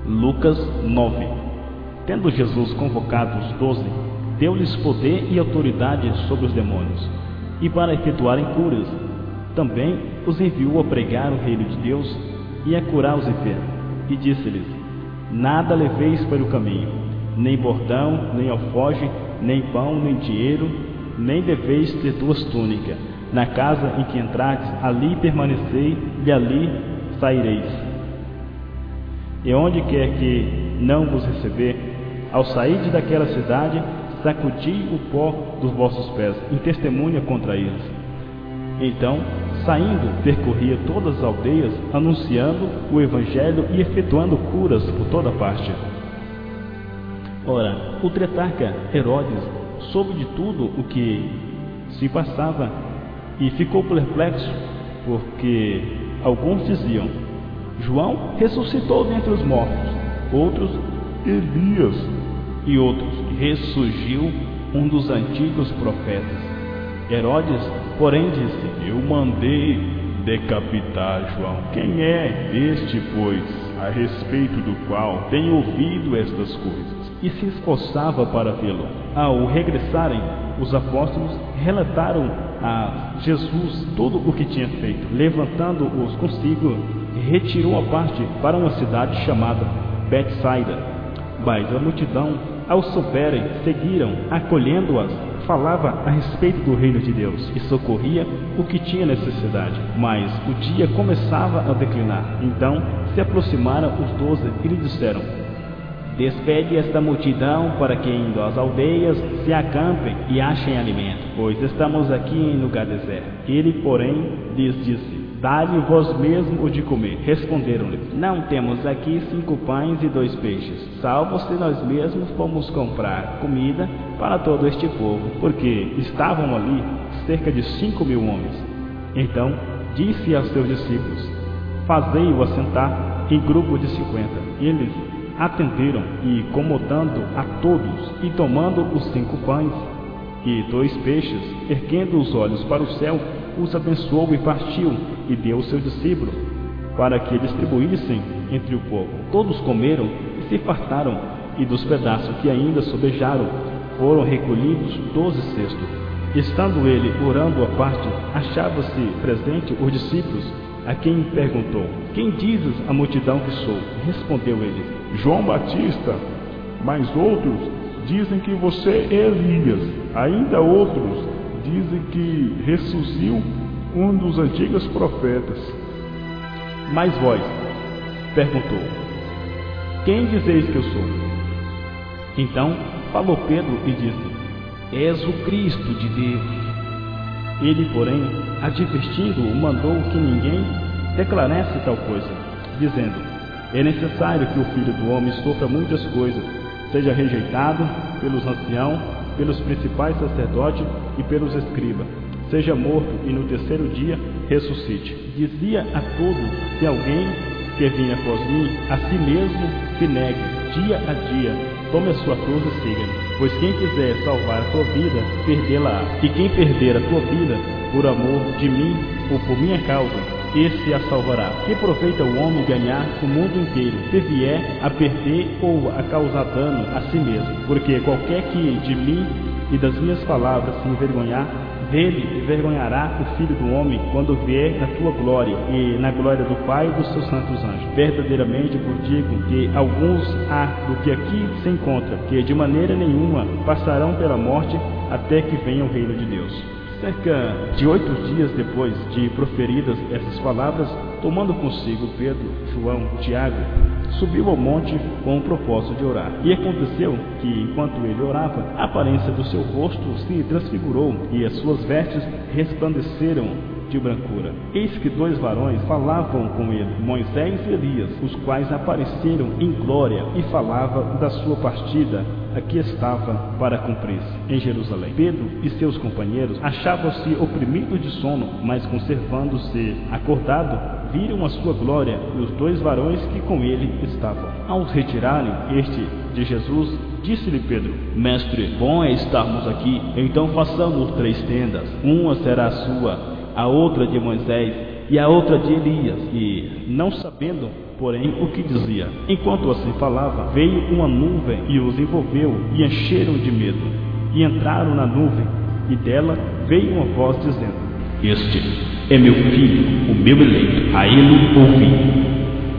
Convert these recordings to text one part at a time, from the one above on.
Lucas 9. Tendo Jesus convocado os 12, deu-lhes poder e autoridade sobre os demônios, e para efetuarem curas. Também os enviou a pregar o reino de Deus e a curar os enfermos. E disse-lhes: Nada leveis para o caminho, nem bordão, nem alforje, nem pão, nem dinheiro, nem deveis ter duas túnicas. Na casa em que entrardes, ali permanecei, e ali saireis. E onde quer que não vos receber, ao sairdes daquela cidade, sacudi o pó dos vossos pés, em testemunha contra eles. Então, saindo, percorria todas as aldeias, anunciando o evangelho e efetuando curas por toda parte. Ora, o tetrarca Herodes soube de tudo o que se passava e ficou perplexo, porque alguns diziam: João ressuscitou dentre os mortos, outros, Elias, e outros, ressurgiu um dos antigos profetas. Herodes, porém, disse: Eu mandei decapitar João. Quem é este, pois, a respeito do qual tenho ouvido estas coisas? E se esforçava para vê-lo. Ao regressarem, os apóstolos relataram a Jesus tudo o que tinha feito. Levantando-os consigo, retirou a parte para uma cidade chamada Betsaida. Mas a multidão, ao souberem, seguiram, acolhendo-as, falava a respeito do reino de Deus e socorria o que tinha necessidade. Mas o dia começava a declinar. Então se aproximaram os 12 e lhe disseram: Despede esta multidão para que, indo às aldeias, se acampem e achem alimento, pois estamos aqui em lugar deserto. Ele, porém, lhes disse: Dai-lhe vós mesmo o de comer. Responderam-lhe: Não temos aqui 5 pães e 2 peixes, salvo se nós mesmos fomos comprar comida para todo este povo, porque estavam ali cerca de 5.000 homens. Então disse aos seus discípulos: Fazei-o assentar em grupo de 50. Eles atenderam, e incomodando a todos, e tomando os 5 pães e 2 peixes, erguendo os olhos para o céu, os abençoou e partiu, e deu aos seus discípulos, para que distribuíssem entre o povo. Todos comeram e se fartaram, e dos pedaços que ainda sobejaram, foram recolhidos 12 cestos. Estando ele orando à parte, achava-se presente os discípulos, a quem perguntou: Quem dizes a multidão que sou? Respondeu ele: João Batista, mas outros dizem que você é Elias, ainda outros dizem que ressuscitou um dos antigos profetas. Mas vós, perguntou, quem dizeis que eu sou? Então falou Pedro e disse: És o Cristo de Deus. Ele, porém, advertindo-o, mandou que ninguém declarasse tal coisa, dizendo: É necessário que o Filho do Homem sofra muitas coisas, seja rejeitado pelos anciãos, pelos principais sacerdotes e pelos escribas, seja morto e no terceiro dia ressuscite. Dizia a todos: Se alguém que vinha após mim, a si mesmo se negue, dia a dia, tome a sua cruz e siga-me. Pois quem quiser salvar a tua vida, perdê-la-á. E quem perder a tua vida, por amor de mim ou por minha causa, esse a salvará. Que aproveita o homem ganhar o mundo inteiro, se vier a perder ou a causar dano a si mesmo? Porque qualquer que de mim e das minhas palavras se envergonhar, dele envergonhará o Filho do Homem quando vier na tua glória e na glória do Pai e dos seus santos anjos. Verdadeiramente vos digo que alguns há do que aqui se encontra, que de maneira nenhuma passarão pela morte até que venha o reino de Deus. Cerca de 8 dias depois de proferidas essas palavras, tomando consigo Pedro, João, Tiago, subiu ao monte com o propósito de orar. E aconteceu que, enquanto ele orava, a aparência do seu rosto se transfigurou e as suas vestes resplandeceram de brancura. Eis que 2 varões falavam com ele, Moisés e Elias, os quais apareceram em glória e falavam da sua partida, a que estava para cumprir-se em Jerusalém. Pedro e seus companheiros achavam-se oprimidos de sono, mas conservando-se acordado, viram a sua glória e os 2 varões que com ele estavam. Ao retirarem este de Jesus, disse-lhe Pedro: Mestre, bom é estarmos aqui. Então façamos 3 tendas, uma será a sua, a outra de Moisés e a outra de Elias. E, não sabendo porém, o que dizia. Enquanto assim falava, veio uma nuvem e os envolveu e encheram de medo. E entraram na nuvem, e dela veio uma voz dizendo: Este é meu filho, o meu eleito, a ele ouvi.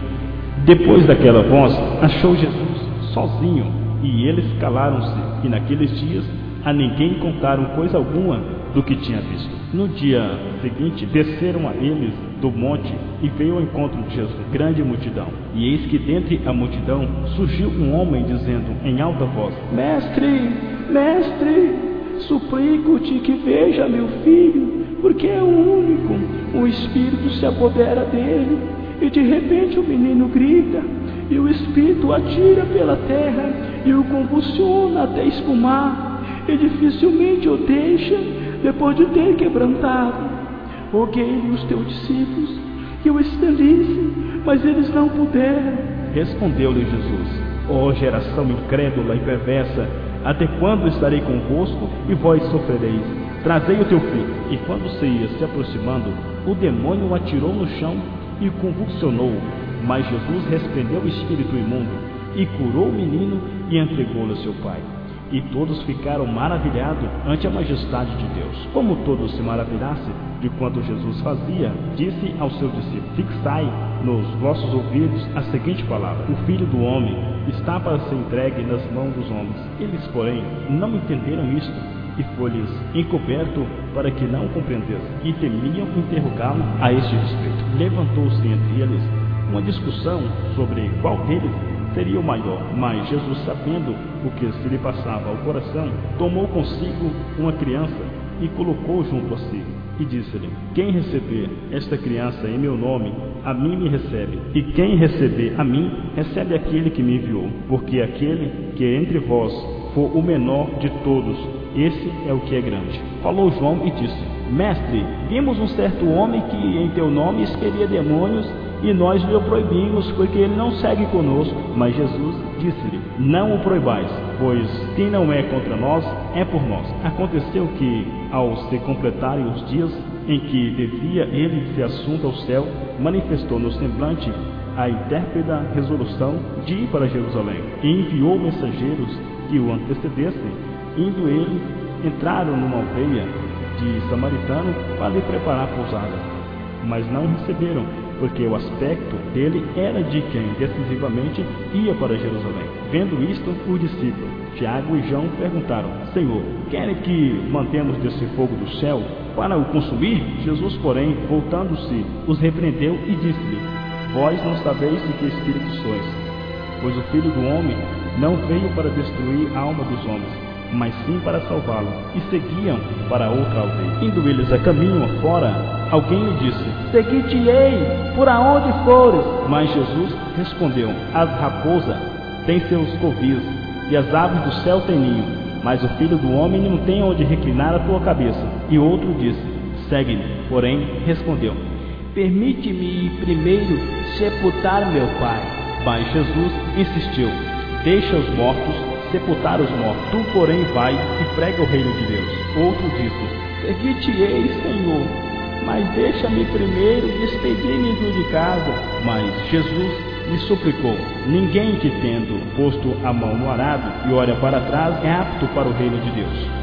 Depois daquela voz, achou Jesus sozinho, e eles calaram-se, e naqueles dias a ninguém contaram coisa alguma do que tinha visto. No dia seguinte, desceram a eles do monte, e veio ao encontro de Jesus grande multidão. E eis que dentre a multidão surgiu um homem, dizendo em alta voz: Mestre, mestre, suplico-te que veja meu filho, porque é o único. O espírito se apodera dele, e de repente o menino grita, e o espírito o atira pela terra, e o convulsiona até espumar, e dificilmente o deixa, depois de ter quebrantado. Roguei-lhe os teus discípulos que o expelissem, mas eles não puderam. Respondeu-lhe Jesus: Ó geração incrédula e perversa, até quando estarei convosco e vós sofrereis? Trazei o teu filho. E quando se ia se aproximando, o demônio o atirou no chão e o convulsionou. Mas Jesus repreendeu o espírito imundo e curou o menino e entregou-o a seu pai. E todos ficaram maravilhados ante a majestade de Deus. Como todos se maravilhassem de quanto Jesus fazia, disse aos seus discípulos: Fixai nos vossos ouvidos a seguinte palavra: O Filho do Homem está para ser entregue nas mãos dos homens. Eles, porém, não entenderam isto, e foi-lhes encoberto para que não compreendessem, e temiam interrogá-lo a este respeito. Levantou-se entre eles uma discussão sobre qual deles seria o maior. Mas Jesus, sabendo o que se lhe passava ao coração, tomou consigo uma criança e colocou junto a si, e disse-lhe: Quem receber esta criança em meu nome, a mim me recebe, e quem receber a mim, recebe aquele que me enviou. Porque aquele que entre vós for o menor de todos, esse é o que é grande. Falou João e disse: Mestre, vimos um certo homem que em teu nome expelia demônios, e nós lhe o proibimos, porque ele não segue conosco. Mas Jesus disse-lhe: Não o proibais, pois quem não é contra nós, é por nós. Aconteceu que, ao se completarem os dias em que devia ele ser assunto ao céu, manifestou no semblante a intérpreta resolução de ir para Jerusalém, e enviou mensageiros que o antecedessem. Indo ele, entraram numa aldeia de samaritano para lhe preparar pousada, mas não receberam, porque o aspecto dele era de quem decisivamente ia para Jerusalém. Vendo isto, os discípulos Tiago e João perguntaram: Senhor, quer que mantemos desse fogo do céu para o consumir? Jesus, porém, voltando-se, os repreendeu e disse-lhe: Vós não sabeis de que espírito sois, pois o Filho do Homem não veio para destruir a alma dos homens, mas sim para salvá-lo. E seguiam para outra aldeia. Indo eles a caminho afora, alguém lhe disse: Seguir-te-ei por aonde fores. Mas Jesus respondeu: As raposas têm seus covis, e as aves do céu têm ninho, mas o Filho do Homem não tem onde reclinar a tua cabeça. E outro disse: Segue-me. Porém respondeu: Permite-me ir primeiro sepultar meu pai. Mas Jesus insistiu: Deixa os mortos sepultar os mortos. Tu, porém, vai e prega o reino de Deus. Outro disse: Seguir-te-ei, Senhor, mas deixa-me primeiro despedir-me de casa. Mas Jesus lhe suplicou: Ninguém que, tendo posto a mão no arado e olha para trás, é apto para o reino de Deus.